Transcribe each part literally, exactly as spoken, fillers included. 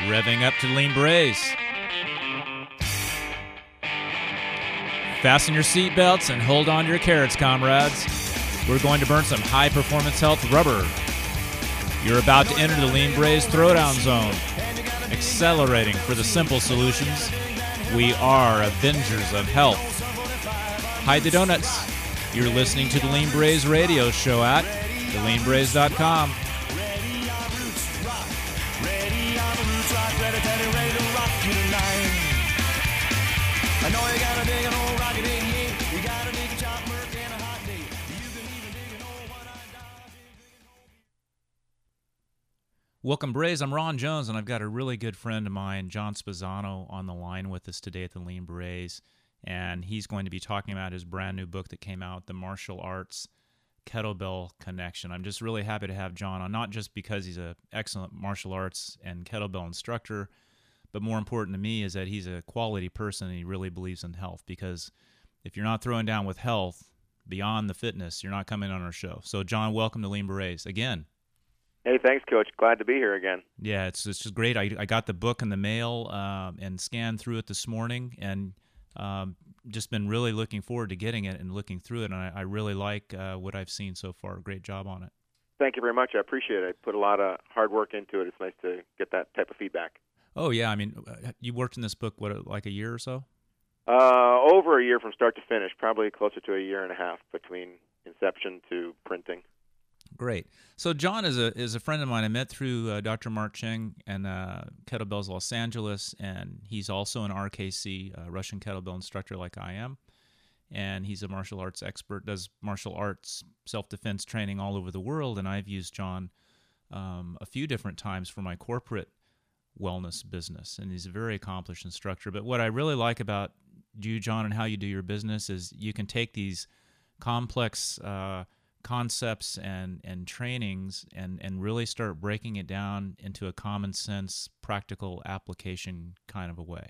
Revving up to Lean Braze. Fasten your seatbelts and hold on to your carrots, comrades. We're going to burn some high-performance health rubber. You're about to enter the Lean Braze throwdown zone. Accelerating for the simple solutions. We are Avengers of Health. Hide the donuts. You're listening to the Lean Braze radio show at the lean braze dot com. Welcome, Braze. I'm Ron Jones, and I've got a really good friend of mine, John Spezzano, on the line with us today at the Lean Braze, and he's going to be talking about his brand new book that came out, The Martial Arts Kettlebell Connection. I'm just really happy to have John on, not just because he's an excellent martial arts and kettlebell instructor, but more important to me is that he's a quality person and he really believes in health, because if you're not throwing down with health beyond the fitness, you're not coming on our show. So, John, welcome to Lean Braze again. Hey, thanks, Coach. Glad to be here again. Yeah, it's it's just great. I, I got the book in the mail um, and scanned through it this morning, and um, just been really looking forward to getting it and looking through it, and I, I really like uh, what I've seen so far. Great job on it. Thank you very much. I appreciate it. I put a lot of hard work into it. It's nice to get that type of feedback. Oh, yeah. I mean, you worked in this book, what, like a year or so? Uh, over a year from start to finish, probably closer to a year and a half between inception to printing. Great. So John is a is a friend of mine. I met through uh, Doctor Mark Cheng and uh, Kettlebells Los Angeles, and he's also an R K C, uh, Russian kettlebell instructor like I am, and he's a martial arts expert, does martial arts self-defense training all over the world, and I've used John um, a few different times for my corporate wellness business, and he's a very accomplished instructor. But what I really like about you, John, and how you do your business is you can take these complex uh, concepts and, and trainings and, and really start breaking it down into a common sense, practical application kind of a way.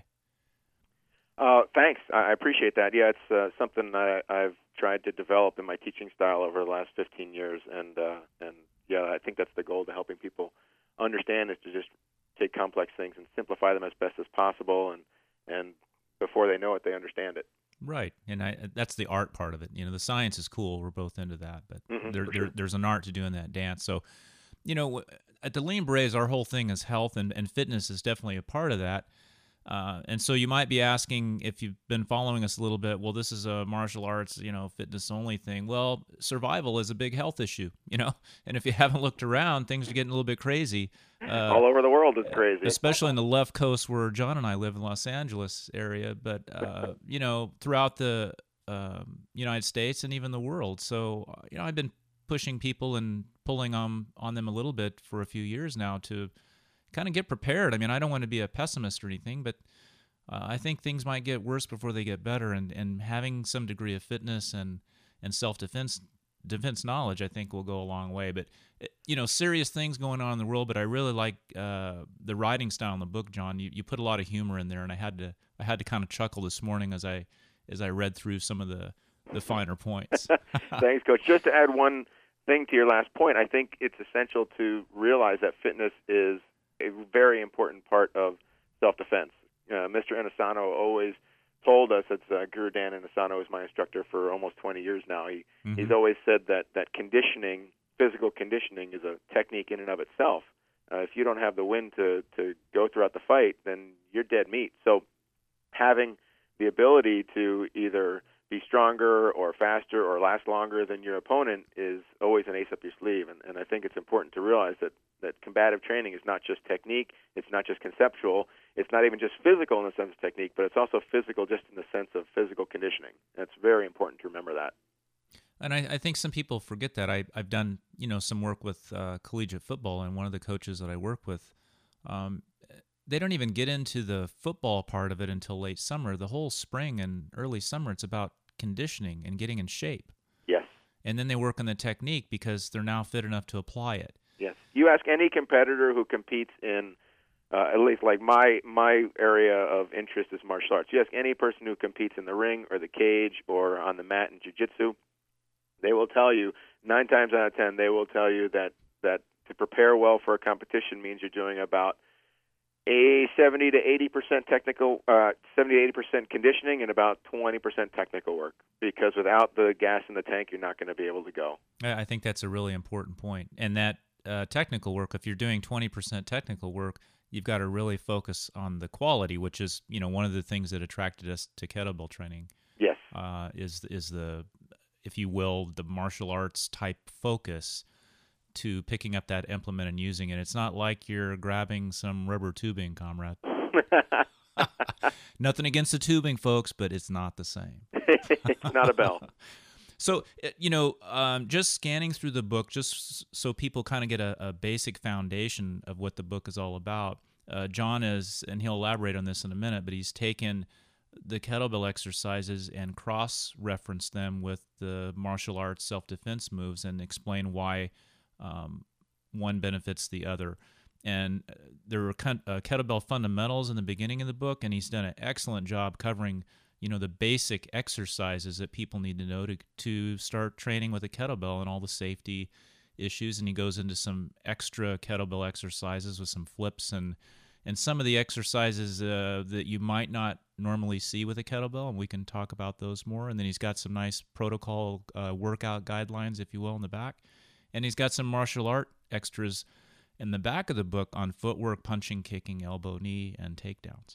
Uh, thanks. I appreciate that. Yeah, it's uh, something I, I've tried to develop in my teaching style over the last fifteen years, and uh, and yeah, I think that's the goal, to helping people understand, is to just take complex things and simplify them as best as possible, and and before they know it, they understand it. Right, and I, that's the art part of it. You know, the science is cool. We're both into that, but mm-hmm, there, there sure. there's an art to doing that dance. So, you know, at the Lean Braze, our whole thing is health, and, and fitness is definitely a part of that. Uh, and so you might be asking, if you've been following us a little bit, well, this is a martial arts, you know, fitness only thing. Well, survival is a big health issue, you know, and if you haven't looked around, things are getting a little bit crazy. Uh, All over the world it's crazy. Especially in the left coast where John and I live in Los Angeles area, but, uh, you know, throughout the um, United States and even the world. So, you know, I've been pushing people and pulling on, on them a little bit for a few years now to kind of get prepared. I mean, I don't want to be a pessimist or anything, but uh, I think things might get worse before they get better, and, and having some degree of fitness and, and self-defense defense knowledge, I think, will go a long way. But, you know, serious things going on in the world, but I really like uh, the writing style in the book, John. You, you put a lot of humor in there, and I had to I had to kind of chuckle this morning as I as I read through some of the, the finer points. Thanks, Coach. Just to add one thing to your last point, I think it's essential to realize that fitness is a very important part of self-defense. Uh, Mister Inosanto always told us, it's uh, Guru Dan Inosanto is my instructor for almost twenty years now. He mm-hmm. He's always said that, that conditioning, physical conditioning, is a technique in and of itself. Uh, if you don't have the wind to, to go throughout the fight, then you're dead meat. So having the ability to either be stronger or faster or last longer than your opponent is always an ace up your sleeve. And, and I think it's important to realize that, that combative training is not just technique, it's not just conceptual, it's not even just physical in the sense of technique, but it's also physical just in the sense of physical conditioning. And it's very important to remember that. And I, I think some people forget that. I, I've done, you know, some work with uh, collegiate football, and one of the coaches that I work with, um, they don't even get into the football part of it until late summer. The whole spring and early summer, it's about conditioning and getting in shape. Yes. And then they work on the technique because they're now fit enough to apply it. Yes. You ask any competitor who competes in, uh, at least like my my area of interest is martial arts. You ask any person who competes in the ring or the cage or on the mat in jiu-jitsu, they will tell you, nine times out of ten, they will tell you that, that to prepare well for a competition means you're doing about a seventy to eighty percent technical, uh, seventy to eighty percent conditioning, and about twenty percent technical work. Because without the gas in the tank, you're not going to be able to go. I think that's a really important point. And that uh, technical work, if you're doing twenty percent technical work, you've got to really focus on the quality, which is, you know, one of the things that attracted us to kettlebell training. Yes. Uh, is is the, if you will, the martial arts type focus to picking up that implement and using it. It's not like you're grabbing some rubber tubing, comrade. Nothing against the tubing, folks, but it's not the same. It's not a bell. So, you know, um, just scanning through the book, just so people kind of get a, a basic foundation of what the book is all about, uh, John is, and he'll elaborate on this in a minute, but he's taken the kettlebell exercises and cross-referenced them with the martial arts self-defense moves and explain why um, one benefits the other. And there were uh, kettlebell fundamentals in the beginning of the book, and he's done an excellent job covering, you know, the basic exercises that people need to know to to start training with a kettlebell and all the safety issues. And he goes into some extra kettlebell exercises with some flips and and some of the exercises uh, that you might not normally see with a kettlebell, and we can talk about those more. And then he's got some nice protocol uh, workout guidelines, if you will, in the back. And he's got some martial art extras in the back of the book on footwork, punching, kicking, elbow, knee, and takedowns.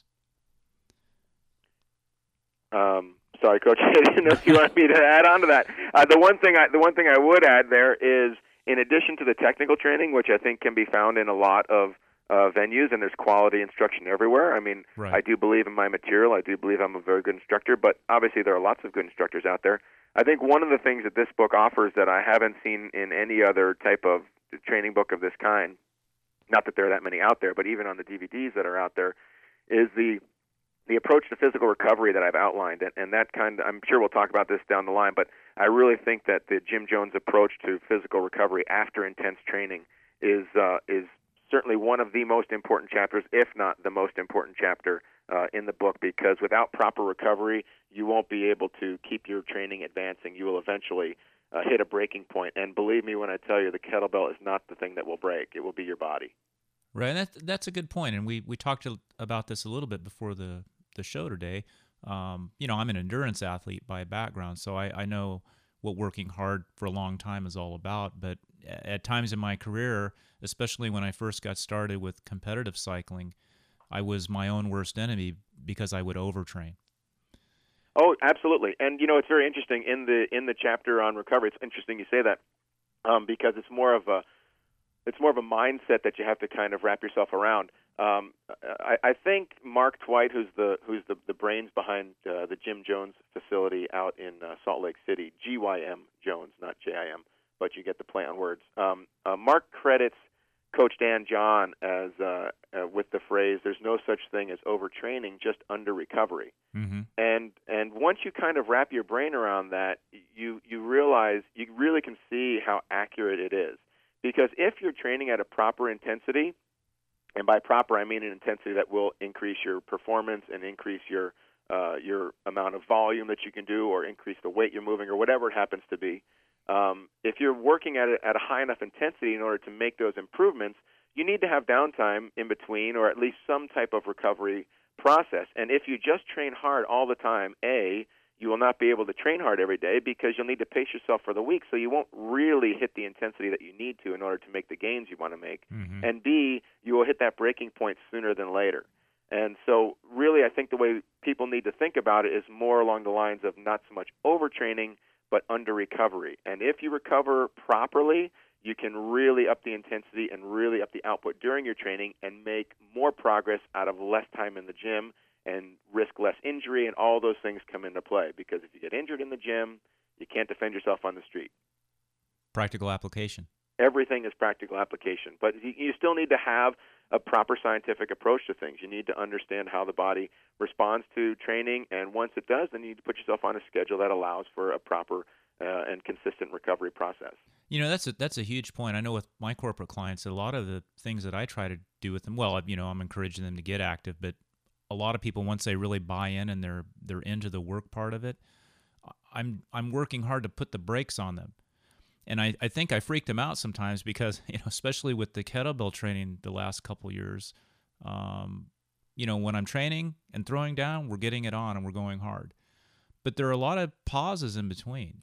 Um, sorry, Coach. I didn't know if you wanted me to add on to that. Uh, the one thing I, the one thing I would add there is, in addition to the technical training, which I think can be found in a lot of uh, venues, and there's quality instruction everywhere. I mean, right. I do believe in my material. I do believe I'm a very good instructor, but obviously there are lots of good instructors out there. I think one of the things that this book offers that I haven't seen in any other type of training book of this kind, not that there are that many out there, but even on the D V Ds that are out there, is the the approach to physical recovery that I've outlined. And, and that kind of, I'm sure we'll talk about this down the line, but I really think that the Jim Jones approach to physical recovery after intense training is uh, is certainly one of the most important chapters, if not the most important chapter uh, in the book, because without proper recovery, you won't be able to keep your training advancing. You will eventually uh, hit a breaking point. And believe me when I tell you, the kettlebell is not the thing that will break. It will be your body. Right, and that, that's a good point, and we, we talked about this a little bit before the, the show today. Um, you know, I'm an endurance athlete by background, so I, I know what working hard for a long time is all about, but at times in my career, especially when I first got started with competitive cycling, I was my own worst enemy because I would overtrain. Oh, absolutely. And, you know, it's very interesting. In the in the chapter on recovery, it's interesting you say that um, because it's more of a It's more of a mindset that you have to kind of wrap yourself around. Um, I, I think Mark Twight, who's the who's the, the brains behind uh, the Jim Jones facility out in uh, Salt Lake City, G Y M Jones, not J I M, but you get the play on words. Um, uh, Mark credits Coach Dan John as uh, uh, with the phrase, "There's no such thing as overtraining, just under recovery." Mm-hmm. And and once you kind of wrap your brain around that, you you realize you really can see how accurate it is. Because if you're training at a proper intensity, and by proper I mean an intensity that will increase your performance and increase your uh, your amount of volume that you can do, or increase the weight you're moving, or whatever it happens to be, um, if you're working at a, at a high enough intensity in order to make those improvements, you need to have downtime in between, or at least some type of recovery process. And if you just train hard all the time, A, you will not be able to train hard every day because you'll need to pace yourself for the week, so you won't really hit the intensity that you need to in order to make the gains you want to make. Mm-hmm. And B, you will hit that breaking point sooner than later. And so really I think the way people need to think about it is more along the lines of not so much overtraining, but under recovery. And if you recover properly, you can really up the intensity and really up the output during your training and make more progress out of less time in the gym and risk less injury, and all those things come into play. Because if you get injured in the gym, you can't defend yourself on the street. Practical application. Everything is practical application. But you still need to have a proper scientific approach to things. You need to understand how the body responds to training, and once it does, then you need to put yourself on a schedule that allows for a proper uh, and consistent recovery process. You know, that's a, that's a huge point. I know with my corporate clients, a lot of the things that I try to do with them, well, you know, I'm encouraging them to get active, but a lot of people, once they really buy in and they're they're into the work part of it, I'm I'm working hard to put the brakes on them. And I, I think I freaked them out sometimes because, you know, especially with the kettlebell training the last couple years, Um, you know, when I'm training and throwing down, we're getting it on and we're going hard. But there are a lot of pauses in between.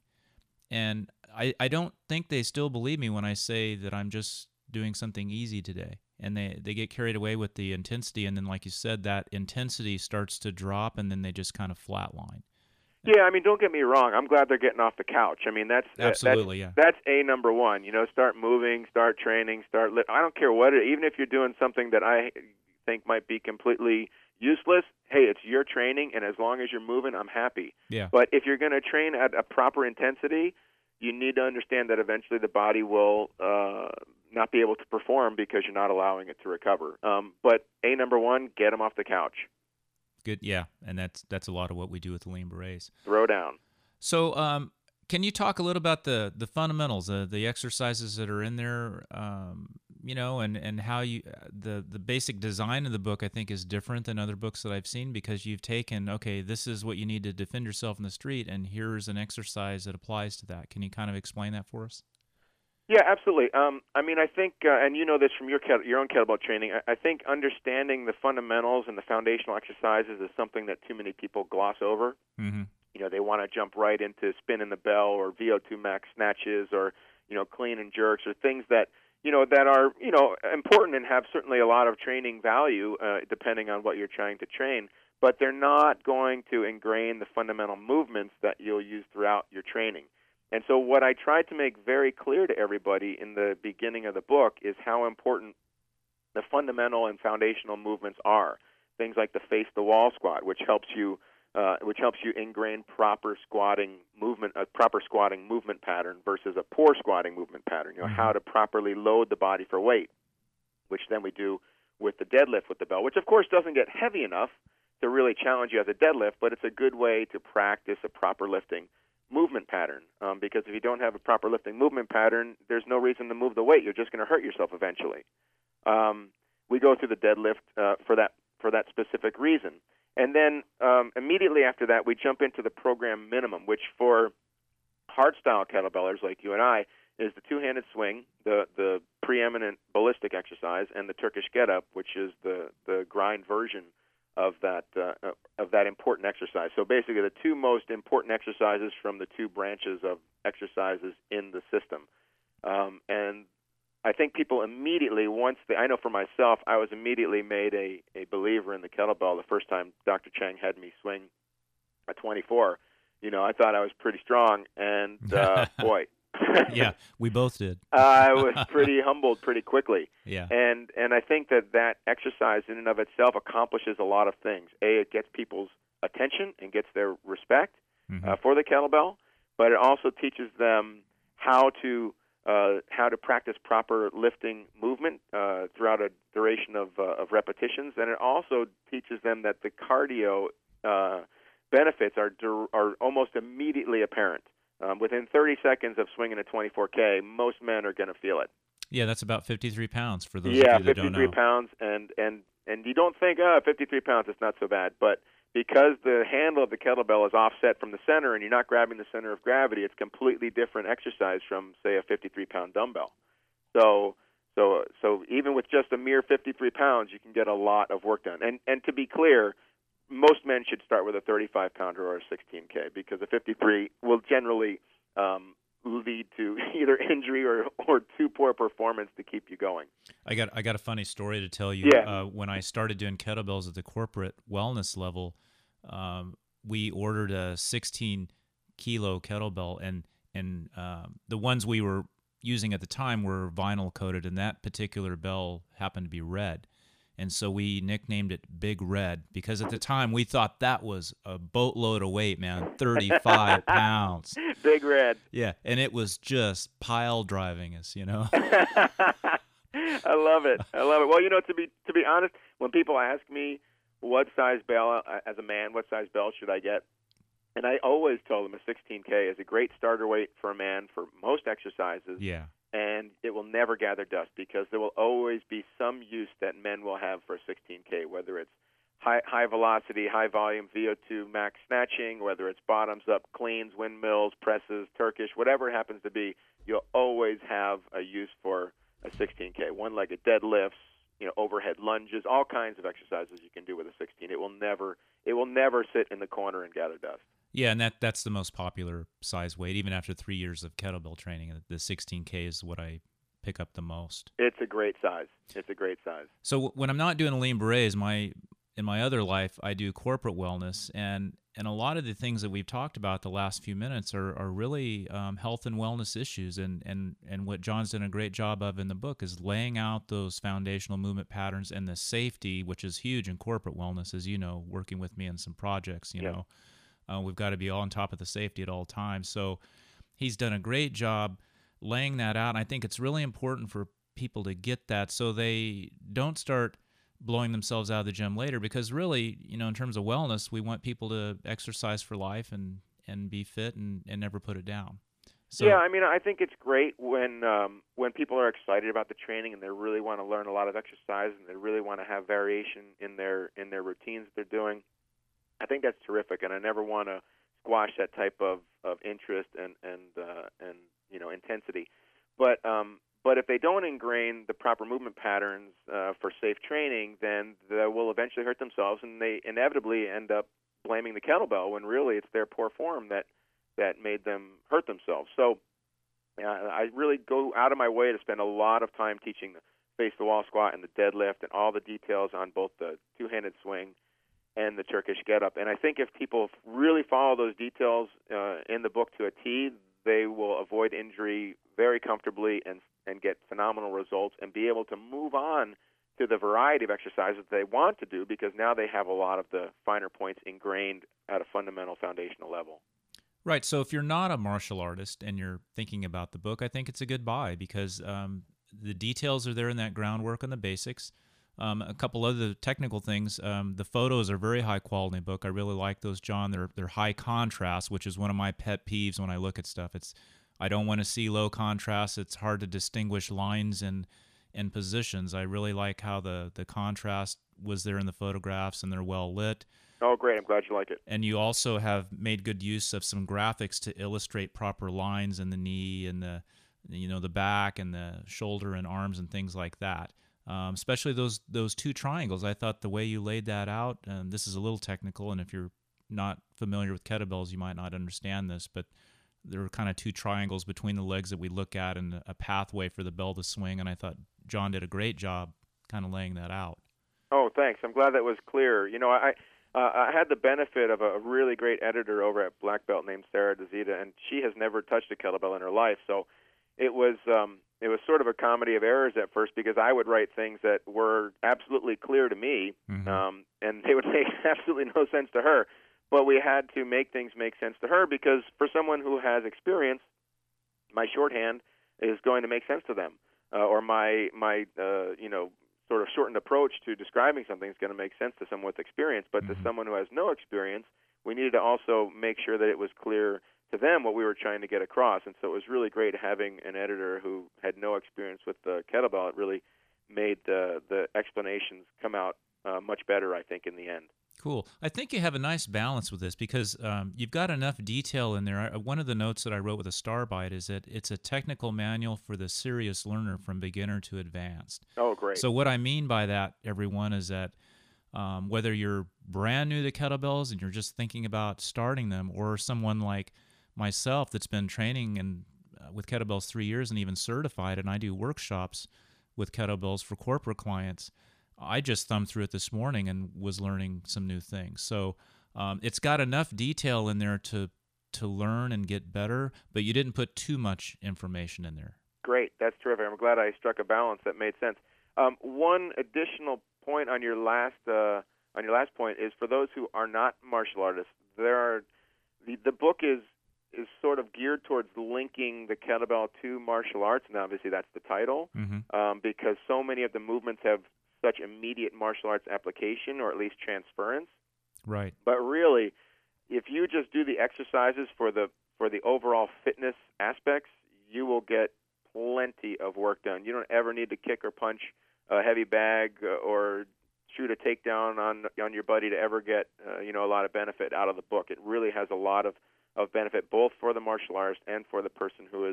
And I, I don't think they still believe me when I say that I'm just doing something easy today. And they, they get carried away with the intensity. And then, like you said, that intensity starts to drop and then they just kind of flatline. Yeah, I mean, don't get me wrong. I'm glad they're getting off the couch. I mean, that's absolutely that's, yeah. That's a number one. You know, start moving, start training, start. Li- I don't care what it. Even if you're doing something that I think might be completely useless, hey, it's your training, and as long as you're moving, I'm happy. Yeah. But if you're going to train at a proper intensity, you need to understand that eventually the body will uh, not be able to perform because you're not allowing it to recover. Um, but a number one, get them off the couch. Good, yeah, and that's that's a lot of what we do with the Lean Berets. Throw down. So, um, can you talk a little about the the fundamentals, uh, the exercises that are in there, um, you know, and, and how you the the basic design of the book I think is different than other books that I've seen because you've taken okay, this is what you need to defend yourself in the street, and here's an exercise that applies to that. Can you kind of explain that for us? Yeah, absolutely. Um, I mean, I think, uh, and you know this from your ket- your own kettlebell training, I, I think understanding the fundamentals and the foundational exercises is something that too many people gloss over. Mm-hmm. You know, they want to jump right into spin in the bell or V O two max snatches or, you know, clean and jerks or things that, you know, that are, you know, important and have certainly a lot of training value uh, depending on what you're trying to train. But they're not going to ingrain the fundamental movements that you'll use throughout your training. And so what I tried to make very clear to everybody in the beginning of the book is how important the fundamental and foundational movements are. Things like the face-the-wall squat, which helps you uh, which helps you ingrain proper squatting movement, a proper squatting movement pattern versus a poor squatting movement pattern. You know, mm-hmm. how to properly load the body for weight, which then we do with the deadlift with the bell, which of course doesn't get heavy enough to really challenge you as a deadlift, but it's a good way to practice a proper lifting movement pattern, um, because if you don't have a proper lifting movement pattern, there's no reason to move the weight. You're just going to hurt yourself eventually. Um, we go through the deadlift uh, for that for that specific reason. And then um, immediately after that, we jump into the program minimum, which for hard-style kettlebellers like you and I is the two-handed swing, the, the preeminent ballistic exercise, and the Turkish get-up, which is the, the grind version of that uh, of that important exercise. So basically the two most important exercises from the two branches of exercises in the system. Um, and I think people immediately, once they, I know for myself, I was immediately made a, a believer in the kettlebell the first time Doctor Chang had me swing a twenty-four. You know, I thought I was pretty strong, and uh, boy. Yeah, we both did. I was pretty humbled pretty quickly. Yeah. And and I think that that exercise in and of itself accomplishes a lot of things. A, it gets people's attention and gets their respect mm-hmm. uh, for the kettlebell, but it also teaches them how to uh, how to practice proper lifting movement uh, throughout a duration of uh, of repetitions, and it also teaches them that the cardio uh, benefits are are almost immediately apparent. Um, within thirty seconds of swinging a twenty-four K, most men are going to feel it. Yeah, that's about fifty-three pounds for those yeah, of you that don't know. Yeah, fifty-three pounds, and, and, and you don't think, oh, fifty-three pounds, it's not so bad. But because the handle of the kettlebell is offset from the center and you're not grabbing the center of gravity, it's completely different exercise from, say, a fifty-three pound dumbbell. So so, so even with just a mere fifty-three pounds, you can get a lot of work done. And, and to be clear, most men should start with a thirty-five pounder or a sixteen K because a fifty-three will generally um, lead to either injury or, or too poor performance to keep you going. I got I got a funny story to tell you. Yeah. Uh, when I started doing kettlebells at the corporate wellness level, um, we ordered a sixteen kilo kettlebell, and and um, the ones we were using at the time were vinyl coated, and that particular bell happened to be red. And so we nicknamed it Big Red because at the time we thought that was a boatload of weight, man, thirty-five pounds. Big Red. Yeah, and it was just pile driving us, you know. I love it. I love it. Well, you know, to be to be honest, when people ask me what size bell, as a man, what size bell should I get, and I always tell them a sixteen K is a great starter weight for a man for most exercises. Yeah. And it will never gather dust because there will always be some use that men will have for a sixteen K, whether it's high, high velocity, high volume V O two max snatching, whether it's bottoms up cleans, windmills, presses, Turkish, whatever it happens to be, you'll always have a use for a sixteen K. One-legged deadlifts, you know, overhead lunges, all kinds of exercises you can do with a sixteen. It will never it will never sit in the corner and gather dust. Yeah, and that that's the most popular size weight. Even after three years of kettlebell training, the sixteen K is what I pick up the most. It's a great size. It's a great size. So when I'm not doing lean berets, my in my other life, I do corporate wellness, and and a lot of the things that we've talked about the last few minutes are are really um, health and wellness issues, and and and what John's done a great job of in the book is laying out those foundational movement patterns and the safety, which is huge in corporate wellness, as you know, working with me in some projects. You Yep. know, uh, we've got to be all on top of the safety at all times. So he's done a great job laying that out. And I think it's really important for people to get that so they don't start blowing themselves out of the gym later, because really, you know, in terms of wellness, we want people to exercise for life and, and be fit and, and never put it down. So, yeah, I mean, I think it's great when um, when people are excited about the training and they really want to learn a lot of exercise and they really want to have variation in their in their routines that they're doing. I think that's terrific, and I never want to squash that type of, of interest and and uh, and you know intensity. But um, but if they don't ingrain the proper movement patterns uh, for safe training, then they will eventually hurt themselves, and they inevitably end up blaming the kettlebell when really it's their poor form that that made them hurt themselves. So uh, I really go out of my way to spend a lot of time teaching the face-the-wall squat and the deadlift and all the details on both the two-handed swing and the Turkish get-up. And I think if people really follow those details uh, in the book to a T, they will avoid injury very comfortably and and get phenomenal results and be able to move on to the variety of exercises they want to do, because now they have a lot of the finer points ingrained at a fundamental foundational level. right. So if you're not a martial artist and you're thinking about the book, I think it's a good buy, because um, the details are there in that groundwork and the basics. Um, a couple other technical things. Um, the photos are very high quality in the book. I really like those, John. They're they're high contrast, which is one of my pet peeves when I look at stuff. It's I don't want to see low contrast. It's hard to distinguish lines and and positions. I really like how the the contrast was there in the photographs, and they're well lit. Oh, great. I'm glad you like it. And you also have made good use of some graphics to illustrate proper lines in the knee and the you know the back and the shoulder and arms and things like that. Um, especially those those two triangles. I thought the way you laid that out, and this is a little technical, and if you're not familiar with kettlebells, you might not understand this, but there are kind of two triangles between the legs that we look at and a pathway for the bell to swing, and I thought John did a great job kind of laying that out. Oh, thanks. I'm glad that was clear. You know, I uh, I had the benefit of a really great editor over at Black Belt named Sarah DeZita, and she has never touched a kettlebell in her life, so it was um, it was sort of a comedy of errors at first, because I would write things that were absolutely clear to me, Mm-hmm. um, and they would make absolutely no sense to her. But we had to make things make sense to her, because for someone who has experience, my shorthand is going to make sense to them, uh, or my my uh, you know sort of shortened approach to describing something is going to make sense to someone with experience. But Mm-hmm. to someone who has no experience, we needed to also make sure that it was clear to them what we were trying to get across. And so it was really great having an editor who had no experience with the kettlebell. It really made the the explanations come out uh, much better, I think, in the end. Cool. I think you have a nice balance with this, because um, you've got enough detail in there. I, one of the notes that I wrote with a star by it is that it's a technical manual for the serious learner from beginner to advanced. Oh, great. So what I mean by that, everyone, is that um, whether you're brand new to kettlebells and you're just thinking about starting them, or someone like myself that's been training and uh, with kettlebells three years and even certified, and I do workshops with kettlebells for corporate clients, I just thumbed through it this morning and was learning some new things. So um, it's got enough detail in there to to learn and get better, but you didn't put too much information in there. Great. That's terrific. I'm glad I struck a balance that made sense. Um, one additional point on your last uh, on your last point is, for those who are not martial artists, there are the the book is is sort of geared towards linking the kettlebell to martial arts, and obviously that's the title, Mm-hmm. um, because so many of the movements have such immediate martial arts application, or at least transference. Right. But really, if you just do the exercises for the for the overall fitness aspects, you will get plenty of work done. You don't ever need to kick or punch a heavy bag uh, or shoot a takedown on on your buddy to ever get uh, you know a lot of benefit out of the book. It really has a lot of, of benefit, both for the martial artist and for the person who is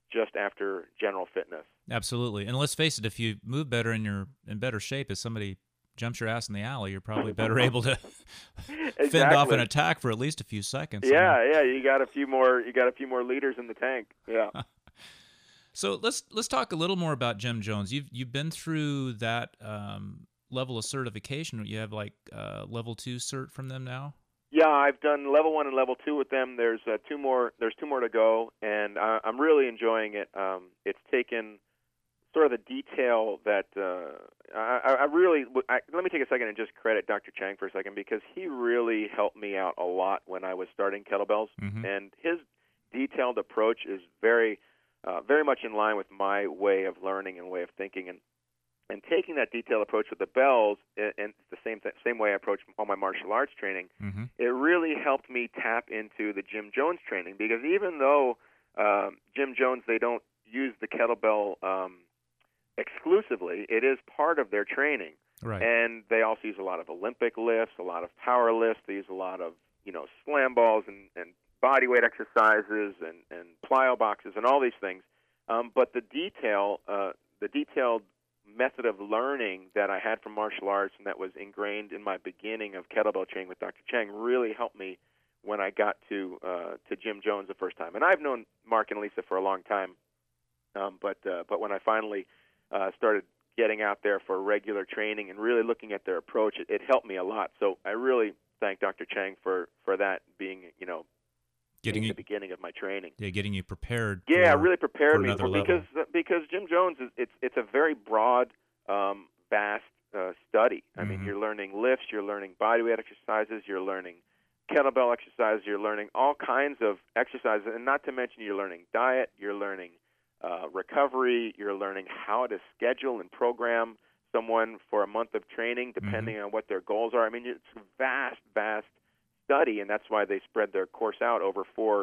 just after general fitness. Absolutely. And let's face it, if you move better and you're in better shape, if somebody jumps your ass in the alley, you're probably better able to exactly. fend off an attack for at least a few seconds. Yeah, I mean. yeah, you got a few more you got a few more liters in the tank. Yeah. So let's let's talk a little more about Jim Jones. You've you've been through that um, level of certification. You have like uh, level two cert from them now. Yeah, I've done level one and level two with them. There's uh, two more. There's two more to go, and I, I'm really enjoying it. Um, it's taken sort of the detail that uh, I, I really. I, let me take a second and just credit Doctor Chang for a second, because he really helped me out a lot when I was starting kettlebells, mm-hmm. and his detailed approach is very, uh, very much in line with my way of learning and way of thinking, and. And taking that detailed approach with the bells, and it's the same th- same way I approach all my martial arts training, mm-hmm. it really helped me tap into the Jim Jones training, because even though um, Jim Jones, they don't use the kettlebell um, exclusively, it is part of their training. Right. And they also use a lot of Olympic lifts, a lot of power lifts. They use a lot of, you know, slam balls and, and body weight exercises and, and plyo boxes and all these things. Um, but the detail, uh, the detailed method of learning that I had from martial arts and that was ingrained in my beginning of kettlebell training with Doctor Chang really helped me when I got to uh, to Jim Jones the first time. And I've known Mark and Lisa for a long time, um, but uh, but when I finally uh, started getting out there for regular training and really looking at their approach, it, it helped me a lot. So I really thank Doctor Chang for, for that being, you know, getting being you, the beginning of my training. Yeah, getting you prepared. Yeah, for, really prepared for me another for, because level. because Jim Jones is it's it's a very broad, um, vast uh, study. I mm-hmm. mean, you're learning lifts, you're learning bodyweight exercises, you're learning kettlebell exercises, you're learning all kinds of exercises, and not to mention you're learning diet, you're learning uh, recovery, you're learning how to schedule and program someone for a month of training, depending mm-hmm. on what their goals are. I mean, it's a vast, vast study, and that's why they spread their course out over four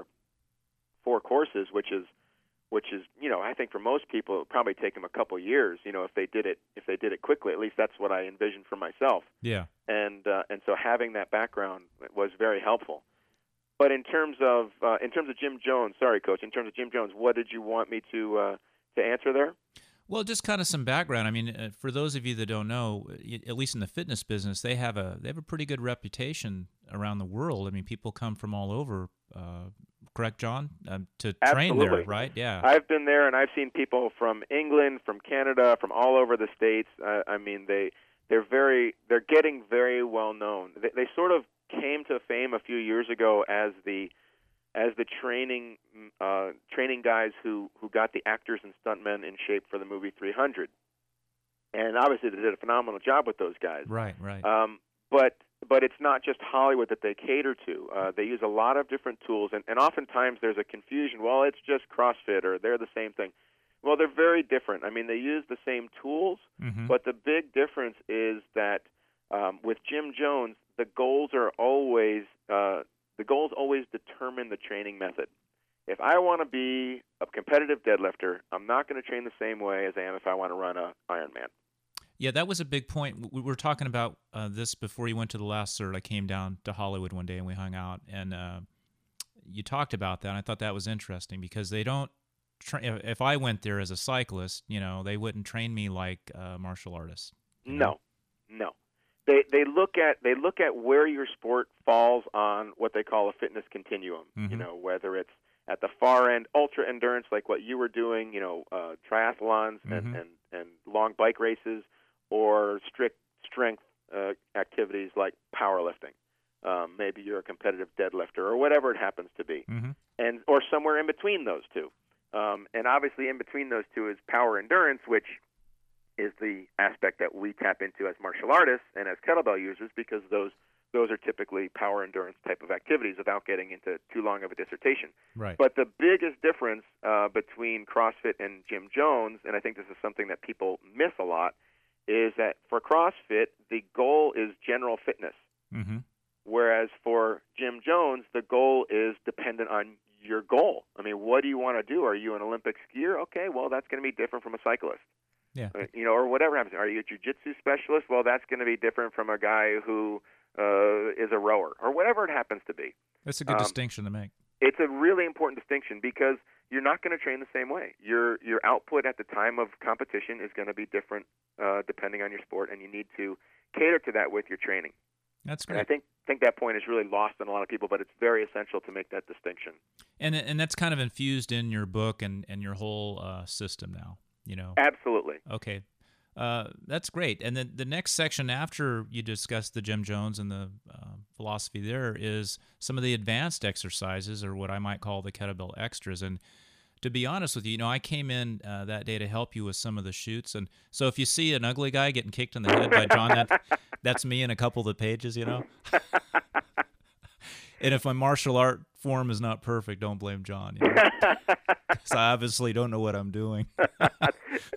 four courses, which is which is you know I think for most people it would probably take them a couple years, you know if they did it if they did it quickly. At least that's what I envisioned for myself. Yeah. And uh, and so having that background was very helpful. But in terms of uh, in terms of Jim Jones, sorry, Coach, in terms of Jim Jones, what did you want me to uh, to answer there? Well, just kind of some background. I mean, uh, for those of you that don't know, at least in the fitness business, they have a they have a pretty good reputation around the world. I mean, people come from all over. Uh, correct, John? Um, to train Absolutely. there, right? Yeah. I've been there, and I've seen people from England, from Canada, from all over the states. Uh, I mean, they they're very they're getting very well known. They, they sort of came to fame a few years ago as the as the training uh, training guys who, who got the actors and stuntmen in shape for the movie three hundred. And obviously they did a phenomenal job with those guys. Right, right. Um, but but it's not just Hollywood that they cater to. Uh, they use a lot of different tools, and, and oftentimes there's a confusion. Well, it's just CrossFit, or they're the same thing. Well, they're very different. I mean, they use the same tools, mm-hmm. but the big difference is that um, with Jim Jones, the goals are always uh, the goals always determine the training method. If I want to be a competitive deadlifter, I'm not going to train the same way as I am if I want to run a Ironman. Yeah, that was a big point. We were talking about uh, this before you went to the last cert. I came down to Hollywood one day and we hung out, and uh, you talked about that. And I thought that was interesting because they don't. Tra- if I went there as a cyclist, you know, they wouldn't train me like uh, martial artists. You know? No, no. They they look at they look at where your sport falls on what they call a fitness continuum. Mm-hmm. You know, whether it's at the far end, ultra endurance, like what you were doing, you know, uh, triathlons mm-hmm. and, and, and long bike races, or strict strength uh, activities like powerlifting. Um, maybe you're a competitive deadlifter or whatever it happens to be, mm-hmm. and or somewhere in between those two. Um, and obviously, in between those two is power endurance, which is the aspect that we tap into as martial artists and as kettlebell users, because those those are typically power endurance type of activities without getting into too long of a dissertation. Right. But the biggest difference uh, between CrossFit and Jim Jones, and I think this is something that people miss a lot, is that for CrossFit, the goal is general fitness. Mm-hmm. Whereas for Jim Jones, the goal is dependent on your goal. I mean, what do you want to do? Are you an Olympic skier? Okay, well, that's going to be different from a cyclist. Yeah. You know, or whatever happens. Are you a jiu-jitsu specialist? Well, that's going to be different from a guy who uh, is a rower, or whatever it happens to be. That's a good um, distinction to make. It's a really important distinction because you're not going to train the same way. Your your output at the time of competition is going to be different uh, depending on your sport, and you need to cater to that with your training. That's And I great. think think that point is really lost on a lot of people, but it's very essential to make that distinction. And and that's kind of infused in your book and, and your whole uh, system now, you know. Absolutely. Okay. Uh, that's great. And then the next section after you discuss the Jim Jones and the uh, philosophy there is some of the advanced exercises, or what I might call the kettlebell extras. And to be honest with you, you know, I came in uh, that day to help you with some of the shoots. And so if you see an ugly guy getting kicked in the head by John, that, that's me in a couple of the pages, you know. And if my martial art form is not perfect, don't blame John. You know? Because I obviously don't know what I'm doing. but,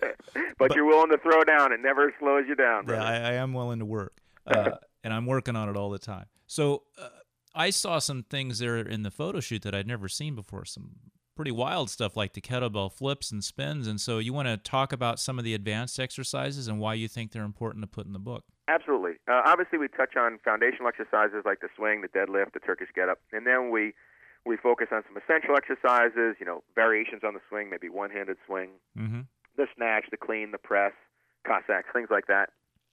But- you're willing to throw down. It never slows you down, Yeah, brother. I, I am willing to work, uh, and I'm working on it all the time. So uh, I saw some things there in the photo shoot that I'd never seen before, some pretty wild stuff like the kettlebell flips and spins. And so you want to talk about some of the advanced exercises and why you think they're important to put in the book. Absolutely. Uh, obviously, we touch on foundational exercises like the swing, the deadlift, the Turkish get-up, and then we we focus on some essential exercises, you know, variations on the swing, maybe one-handed swing, Mm-hmm. the snatch, the clean, the press, Cossacks, things like that.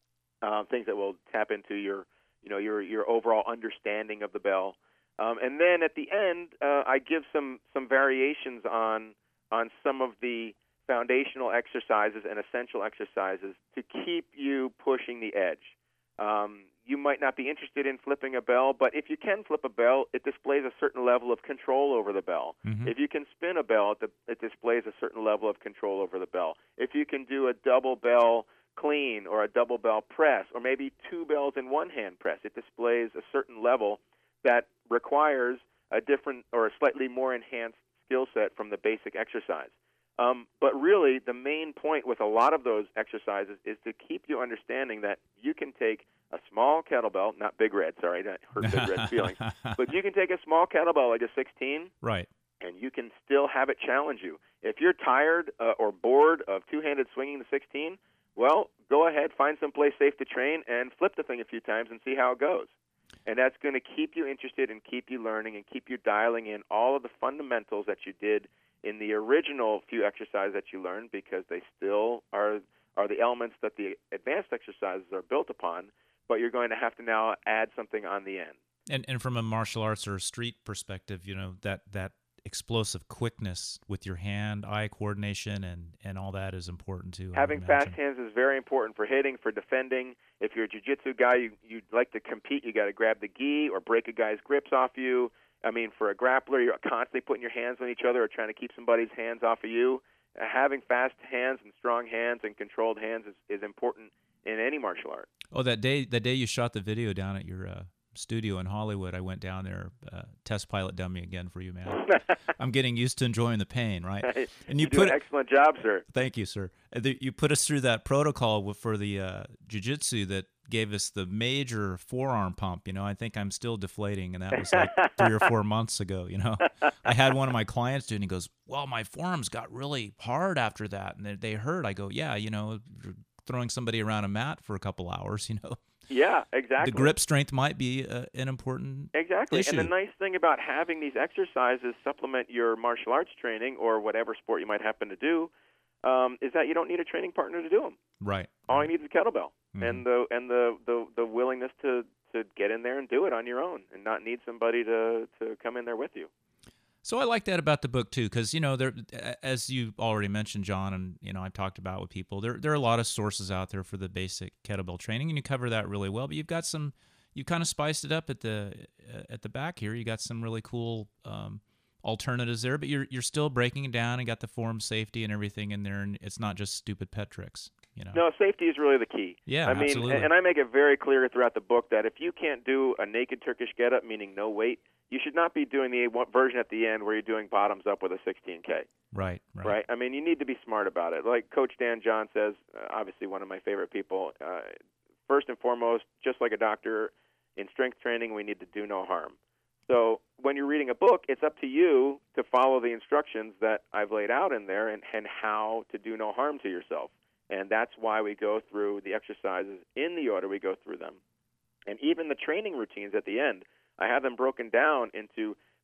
Um, things that will tap into your, you know, your your overall understanding of the bell. Um, and then at the end, uh, I give some some variations on on some of the foundational exercises and essential exercises to keep you pushing the edge. Um, you might not be interested in flipping a bell, but if you can flip a bell, it displays a certain level of control over the bell. Mm-hmm. If you can spin a bell, it, it displays a certain level of control over the bell. If you can do a double bell clean or a double bell press, or maybe two bells in one hand press, it displays a certain level that requires a different or a slightly more enhanced skill set from the basic exercise. Um, but really, the main point with a lot of those exercises is to keep you understanding that you can take a small kettlebell, not Big Red, sorry, that hurt Big Red's feelings, but you can take a small kettlebell like a sixteen, Right. and you can still have it challenge you. If you're tired uh, or bored of two-handed swinging the sixteen, well, go ahead, find some place safe to train, and flip the thing a few times and see how it goes. And that's going to keep you interested and keep you learning and keep you dialing in all of the fundamentals that you did in the original few exercises that you learned, because they still are are the elements that the advanced exercises are built upon, but you're going to have to now add something on the end. And and from a martial arts or a street perspective, you know, that that explosive quickness with your hand-eye coordination and, and all that is important too. I Having would fast imagine. hands is very important for hitting, for defending. If you're a jiu-jitsu guy, you, you'd like to compete, you got to grab the gi or break a guy's grips off you. I mean, for a grappler, you're constantly putting your hands on each other or trying to keep somebody's hands off of you. Uh, having fast hands and strong hands and controlled hands is, is important in any martial art. Oh, that day that day you shot the video down at your uh, studio in Hollywood, I went down there, uh, test pilot dummy again for you, man. I'm getting used to enjoying the pain, right? And you, you do put an excellent job, sir. Thank you, sir. Uh, the- You put us through that protocol with- for the uh, jiu-jitsu that gave us the major forearm pump. You know, I think I'm still deflating, and that was like three or four months ago. You know, I had one of my clients do, and he goes, "Well, my forearms got really hard after that, and they, they hurt." I go, "Yeah, you know, throwing somebody around a mat for a couple hours, you know, Yeah, exactly. the grip strength might be uh, an important Exactly. issue." And the nice thing about having these exercises supplement your martial arts training or whatever sport you might happen to do um, is that you don't need a training partner to do them. Right. All you need is a kettlebell Mhm. and the and the, the, the willingness to, to get in there and do it on your own and not need somebody to, to come in there with you. So I like that about the book too, because you know, there, as you already mentioned, John, and you know, I've talked about with people, there there are a lot of sources out there for the basic kettlebell training, and you cover that really well. But you've got some, you kind of spiced it up at the uh, at the back here. You got some really cool um, alternatives there, but you're you're still breaking it down and got the form safety and everything in there, and it's not just stupid pet tricks. You know. No, safety is really the key. Yeah, I mean, absolutely. and I make it very clear throughout the book that if you can't do a naked Turkish get-up, meaning no weight, you should not be doing the one version at the end where you're doing bottoms up with a sixteen K. Right, right. Right? I mean, you need to be smart about it. Like Coach Dan John says, uh, obviously one of my favorite people, uh, first and foremost, just like a doctor, in strength training, we need to do no harm. So when you're reading a book, it's up to you to follow the instructions that I've laid out in there and, and how to do no harm to yourself. And that's why we go through the exercises in the order we go through them. And even the training routines at the end, I have them broken down into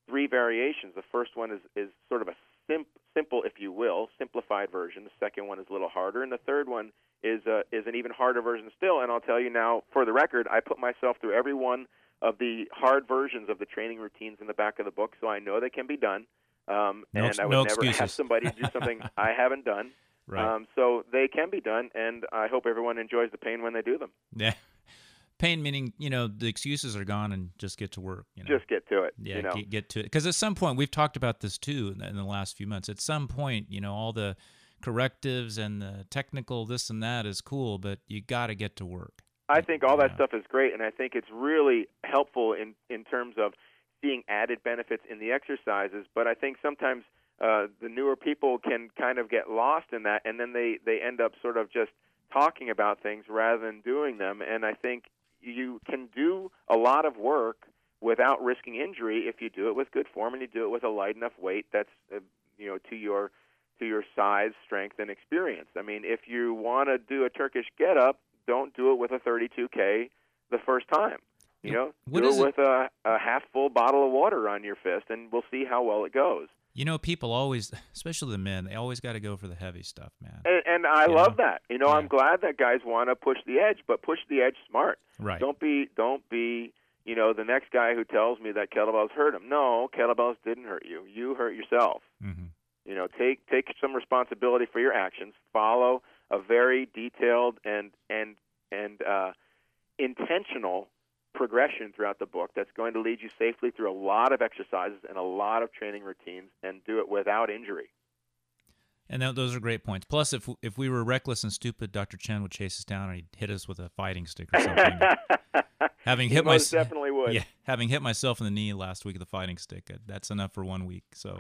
three variations. The first one is, is sort of a sim- simple, if you will, simplified version. The second one is a little harder, and the third one is uh, is an even harder version still. And I'll tell you now, for the record, I put myself through every one of the hard versions of the training routines in the back of the book, so I know they can be done. Um, No, and I would no never excuses. have somebody do something I haven't done. Right. Um, so they can be done, and I hope everyone enjoys the pain when they do them. Yeah. Pain meaning, you know, the excuses are gone and just get to work. You know? Just get to it. Yeah, you know? get, get to it. Because at some point, we've talked about this too in the, in the last few months. At some point, you know, all the correctives and the technical this and that is cool, but you got to get to work. I think all that Yeah. stuff is great, and I think it's really helpful in, in terms of seeing added benefits in the exercises. But I think sometimes uh, the newer people can kind of get lost in that, and then they, they end up sort of just talking about things rather than doing them. And I think you can do a lot of work without risking injury if you do it with good form and you do it with a light enough weight that's uh, you know to your to your size, strength, and experience. I mean, if you want to do a Turkish get-up, don't do it with a thirty-two K the first time. You know, What do is it it- with a, a half-full bottle of water on your fist, and we'll see how well it goes. You know, people always, especially the men, they always got to go for the heavy stuff, man. And, and I You love know? that. You know, Yeah. I'm glad that guys want to push the edge, but push the edge smart. Right. Don't be, don't be, you know, the next guy who tells me that kettlebells hurt him. No, kettlebells didn't hurt you. You hurt yourself. Mm-hmm. You know, take take some responsibility for your actions. Follow a very detailed and and and uh, intentional progression throughout the book that's going to lead you safely through a lot of exercises and a lot of training routines, and do it without injury. And th- those are great points. Plus, if if we were reckless and stupid, Doctor Chen would chase us down and he'd hit us with a fighting stick or something. having He hit most my definitely would. yeah, having hit myself in the knee last week with a fighting stick, uh, that's enough for one week. So.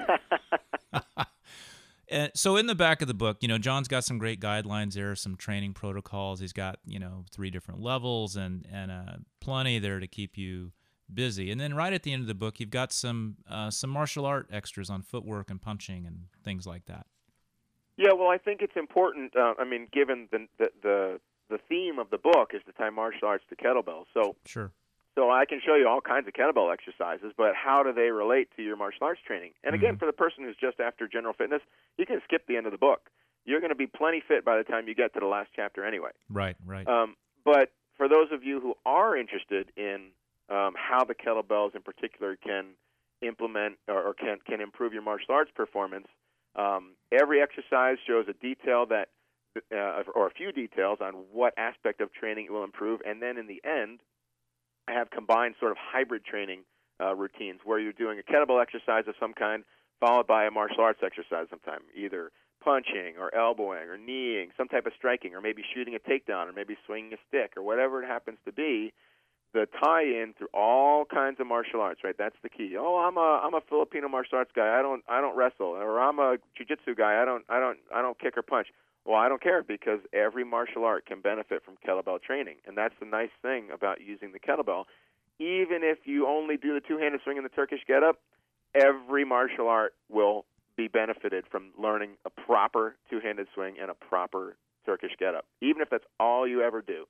And so in the back of the book, you know, John's got some great guidelines there, some training protocols. He's got, you know, three different levels and and uh, plenty there to keep you busy. And then right at the end of the book, you've got some uh, some martial art extras on footwork and punching and things like that. Yeah, well, I think it's important. Uh, I mean, given the, the the the theme of the book is to tie martial arts to kettlebells, so Sure. so I can show you all kinds of kettlebell exercises, but how do they relate to your martial arts training? And again, Mhm. for the person who's just after general fitness, you can skip the end of the book. You're going to be plenty fit by the time you get to the last chapter anyway. Right, right. Um, but for those of you who are interested in um, how the kettlebells in particular can implement or, or can can improve your martial arts performance, um, every exercise shows a detail that, uh, or a few details on what aspect of training it will improve, and then in the end, I have combined sort of hybrid training uh, routines where you're doing a kettlebell exercise of some kind followed by a martial arts exercise sometime, either punching or elbowing or kneeing, some type of striking, or maybe shooting a takedown, or maybe swinging a stick, or whatever it happens to be. The tie-in through all kinds of martial arts, right? That's the key. Oh, I'm a I'm a Filipino martial arts guy. I don't I don't wrestle, or I'm a jiu-jitsu guy. I don't I don't I don't kick or punch. Well, I don't care, because every martial art can benefit from kettlebell training, and that's the nice thing about using the kettlebell. Even if you only do the two-handed swing and the Turkish get-up, every martial art will be benefited from learning a proper two-handed swing and a proper Turkish get-up, even if that's all you ever do.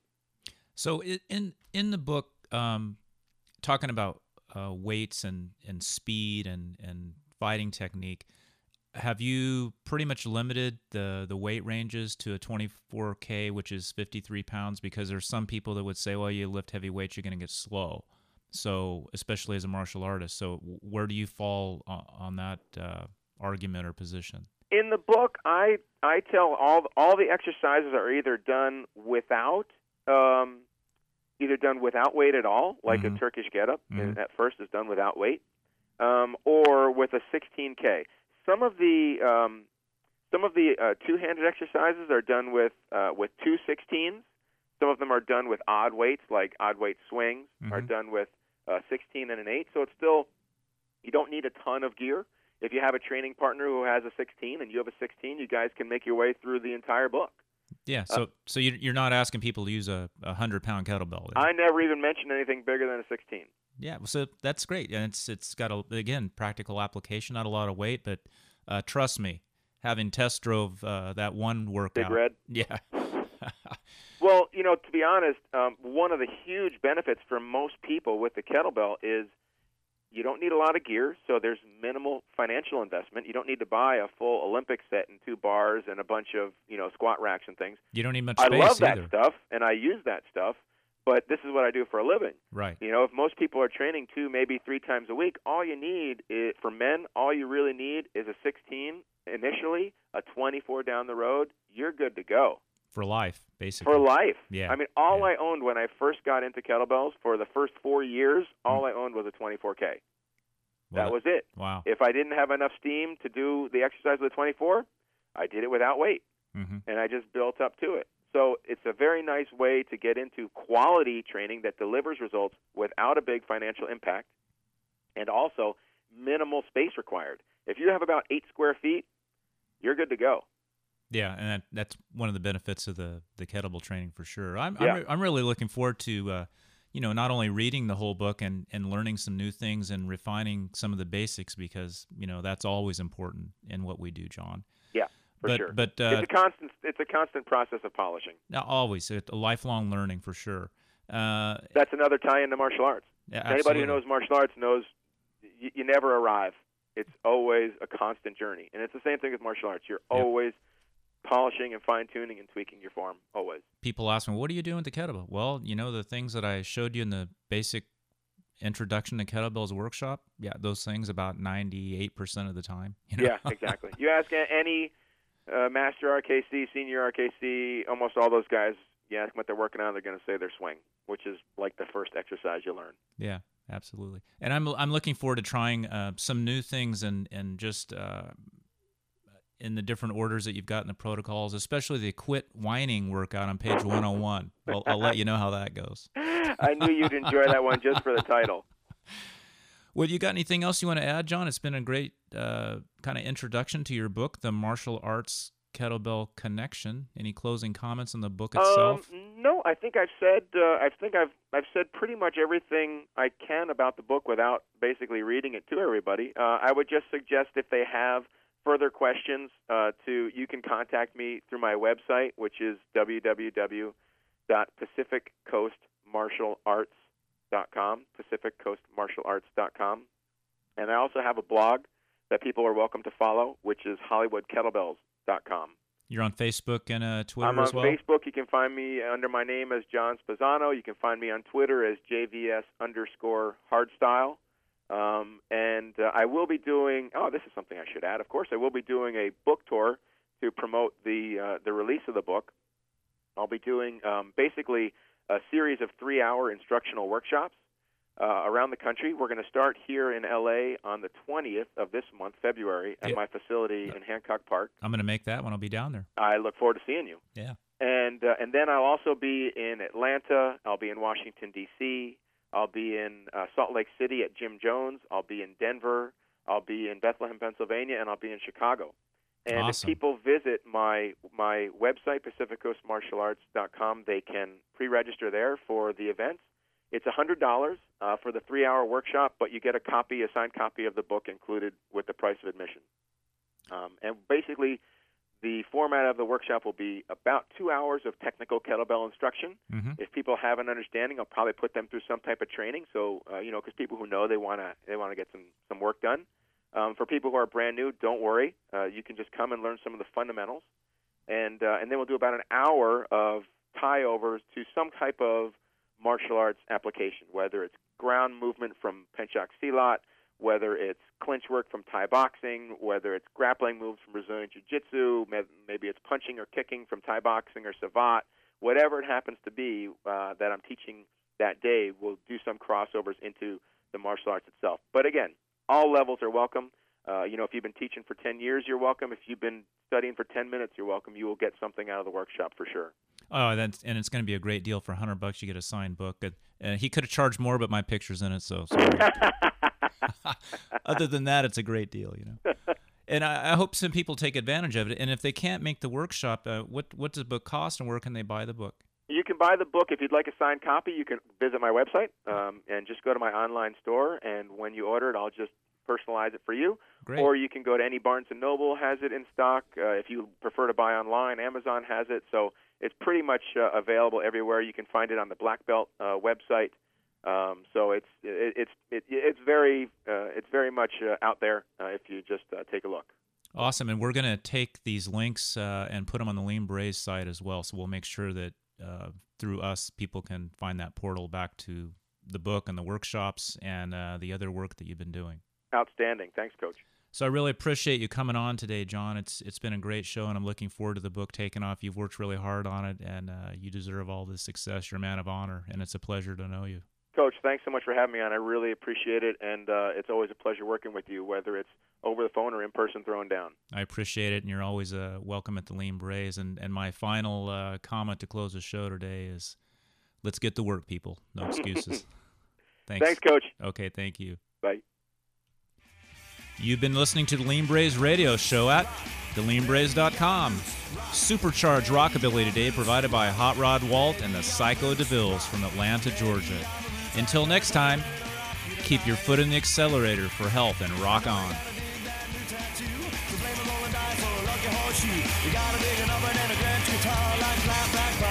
So i- in in the book, um, talking about uh, weights and, and speed and, and fighting technique, have you pretty much limited the, the weight ranges to a twenty-four K, which is fifty-three pounds? Because there's some people that would say, well, you lift heavy weights, you're going to get slow. So especially as a martial artist. So where do you fall on, on that uh, argument or position? In the book, I I tell all all the exercises are either done without um, either done without weight at all, like Mhm. a Turkish get-up Mhm. at first is done without weight, um, or with a sixteen K. Some of the um, some of the uh, two-handed exercises are done with uh, with two sixteens. Some of them are done with odd weights, like odd weight swings, are Mhm. done with uh, sixteen and an eight. So it's still, you don't need a ton of gear. If you have a training partner who has a sixteen and you have a sixteen, you guys can make your way through the entire book. Yeah. So uh, so you- you're not asking people to use a, a hundred pound kettlebell. I never even mentioned anything bigger than a sixteen. Yeah, so that's great, and it's it's got a again practical application, not a lot of weight, but uh, trust me, having test drove uh, that one workout. Big Red? Yeah. Well, you know, to be honest, um, one of the huge benefits for most people with the kettlebell is You don't need a lot of gear, so there's minimal financial investment. You don't need to buy a full Olympic set and two bars and a bunch of, you know, squat racks and things. You don't need much I space love that either. stuff, and I use that stuff, but this is what I do for a living. Right. You know, if most people are training two, maybe three times a week, all you need is, for men, all you really need is a sixteen initially, a twenty-four down the road. You're good to go. For life, basically. For life. Yeah. I mean, all yeah. I owned when I first got into kettlebells for the first four years, all Mm. I owned was a twenty-four K. Well, That was it. Wow. If I didn't have enough steam to do the exercise with the twenty-four, I did it without weight, Mm-hmm. and I just built up to it. So it's a very nice way to get into quality training that delivers results without a big financial impact, and also minimal space required. If you have about eight square feet, you're good to go. Yeah, and that, that's one of the benefits of the, the kettlebell training for sure. I'm Yeah. I'm, re- I'm really looking forward to uh, you know, not only reading the whole book and, and learning some new things and refining some of the basics, because you know that's always important in what we do, John. Yeah, for but sure. but uh, it's a constant it's a constant process of polishing. now, always a lifelong learning for sure. Uh, That's another tie into martial arts. yeah, Anybody absolutely. who knows martial arts knows you, you never arrive. It's always a constant journey, and it's the same thing with martial arts. You're Yep. always polishing and fine-tuning and tweaking your form, always. People ask me, what are you doing with the kettlebell? Well, you know, the things that I showed you in the basic introduction to kettlebells workshop, yeah, those things about ninety-eight percent of the time. You know? Yeah, exactly. You ask a- any uh, master R K C, senior R K C, almost all those guys, you ask them what they're working on, they're going to say their swing, which is like the first exercise you learn. Yeah, absolutely. And I'm I'm looking forward to trying uh, some new things and and just uh, in the different orders that you've got in the protocols, especially the quit whining workout on page one oh one. I'll, I'll let you know how that goes. I knew you'd enjoy that one just for the title. Well, you got anything else you want to add, John? It's been a great uh, kind of introduction to your book, The Martial Arts Kettlebell Connection. Any closing comments on the book itself? Um, no, I think I've said uh, I think I've I've said pretty much everything I can about the book without basically reading it to everybody. Uh, I would just suggest if they have further questions, uh, to you can contact me through my website, which is w w w dot pacific coast martial arts dot com, pacific coast martial arts dot com. And I also have a blog that people are welcome to follow, which is hollywood kettlebells dot com. You're on Facebook and uh, Twitter I'm on as well? Facebook. You can find me under my name as John Spazzano. You can find me on Twitter as J V S underscore hardstyle. Um, and uh, I will be doing, oh, this is something I should add, of course, I will be doing a book tour to promote the uh, the release of the book. I'll be doing um, basically a series of three-hour instructional workshops uh, around the country. We're going to start here in L A on the twentieth of this month, February, at Yeah. my facility in Hancock Park. I'm going to make that one. I'll be down there. I look forward to seeing you. Yeah. And uh, and then I'll also be in Atlanta. I'll be in Washington, D C I'll be in uh, Salt Lake City at Jim Jones. I'll be in Denver. I'll be in Bethlehem, Pennsylvania, and I'll be in Chicago. And Awesome. if people visit my my website, pacific coast martial arts dot com, they can pre-register there for the events. It's one hundred dollars uh, for the three-hour workshop, but you get a copy, a signed copy of the book included with the price of admission. Um, and basically, the format of the workshop will be about two hours of technical kettlebell instruction. Mm-hmm. If people have an understanding, I'll probably put them through some type of training. So, uh, you know, because people who know they want to they want to get some some work done. Um, for people who are brand new, don't worry. Uh, you can just come and learn some of the fundamentals, and uh, and then we'll do about an hour of tie-overs to some type of martial arts application, whether it's ground movement from Penchak Silat, whether it's clinch work from Thai boxing, whether it's grappling moves from Brazilian Jiu-Jitsu, maybe it's punching or kicking from Thai boxing or Savate, whatever it happens to be uh, that I'm teaching that day, we'll do some crossovers into the martial arts itself. But again, all levels are welcome. Uh, you know, if you've been teaching for ten years, you're welcome. If you've been studying for ten minutes, you're welcome. You will get something out of the workshop for sure. Oh, that's and it's going to be a great deal for a hundred bucks. You get a signed book. Uh, he could have charged more, but my picture's in it, so sorry. Other than that, it's a great deal, you know. And I, I hope some people take advantage of it. And if they can't make the workshop, uh, what what does the book cost, and where can they buy the book? You can buy the book. If you'd like a signed copy, you can visit my website um, and just go to my online store. And when you order it, I'll just personalize it for you. Great. Or you can go to any Barnes and Noble has it in stock. Uh, if you prefer to buy online, Amazon has it. So it's pretty much uh, available everywhere. You can find it on the Black Belt uh, website. Um, so it's it, it's it, it's very uh, it's very much uh, out there uh, if you just uh, take a look. Awesome, and we're going to take these links uh, and put them on the Lean Braze site as well. So we'll make sure that uh, through us, people can find that portal back to the book and the workshops and uh, the other work that you've been doing. Outstanding. Thanks, Coach. So I really appreciate you coming on today, John. It's it's been a great show, and I'm looking forward to the book taking off. You've worked really hard on it, and uh, you deserve all the success. You're a man of honor, and it's a pleasure to know you. Coach, thanks so much for having me on. I really appreciate it, and uh, it's always a pleasure working with you, whether it's over the phone or in person throwing down. I appreciate it, and you're always uh, welcome at the Lean Braze. And, and my final uh, comment to close the show today is, let's get to work, people. No excuses. Thanks. Thanks, Coach. Okay, thank you. Bye. You've been listening to the Lean Braze radio show at the lean braze dot com. Supercharged rockabilly today provided by Hot Rod Walt and the Psycho DeVilles from Atlanta, Georgia. Until next time, keep your foot in the accelerator for health and rock on. You gotta dig an oven and a grand guitar like clap, clap, clap.